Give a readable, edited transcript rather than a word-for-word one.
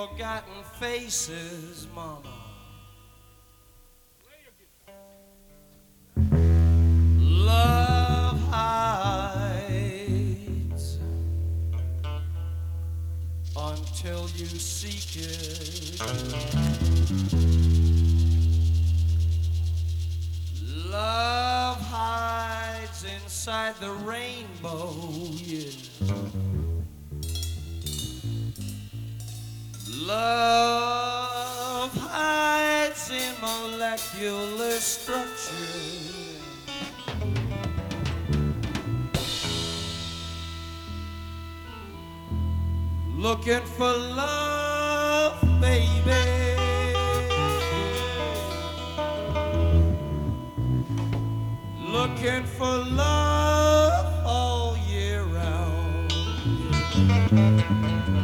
forgotten faces, mama. Love hides until you seek it. Love hides inside the rainbow, yeah. Love hides in molecular structure. Looking for love, baby. Looking for love all year round.